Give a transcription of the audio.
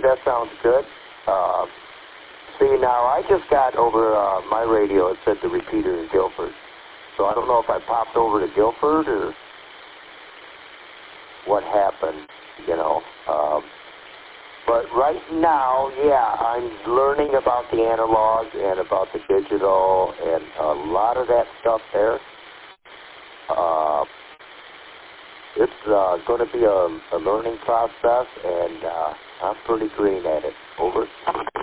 that sounds good. See, now I just got over my radio. It said the repeater in Guilford. So I don't know if I popped over to Guilford or what happened, you know. But right now, yeah, I'm learning about the analog and about the digital and a lot of that stuff there. It's going to be a learning process, and I'm pretty green at it. Over.